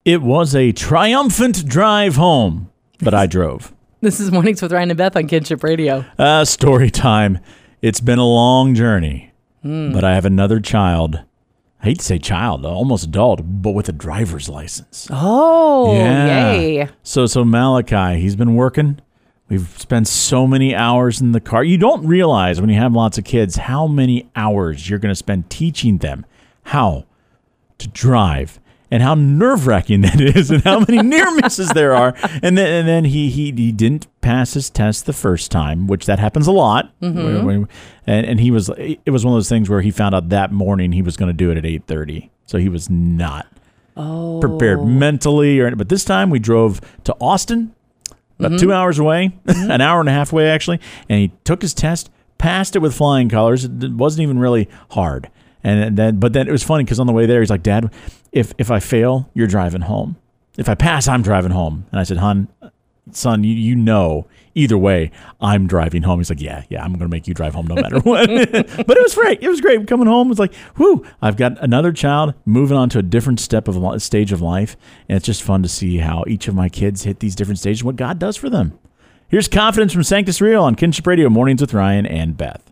It was a triumphant drive home, but I drove. This is Mornings with Ryan and Beth on Kinship Radio. Story time. It's been a long journey, but I have another child. I hate to say child, almost adult, but with a driver's license. Oh, Yeah. yay. So Malachi, he's been working. We've spent so many hours in the car. You don't realize when you have lots of kids how many hours you're going to spend teaching them how to drive and how nerve-wracking that is and how many near misses there are. And then he didn't pass his test the first time, which that happens a lot. And it was one of those things where he found out that morning he was going to do it at 8:30. So he was not prepared mentally. But this time we drove to Austin, about 2 hours away, an hour and a half away actually, and he took his test, passed it with flying colors. It wasn't even really hard. But then it was funny because on the way there, he's like, "Dad, if I fail, you're driving home. If I pass, I'm driving home." And I said, son, you know, either way, I'm driving home. He's like, yeah, I'm going to make you drive home no matter what. But it was great. It was great. Coming home was like, whew, I've got another child moving on to a different stage of life. And it's just fun to see how each of my kids hit these different stages, what God does for them. Here's Confidence from Sanctus Real on Kinship Radio, Mornings with Ryan and Beth.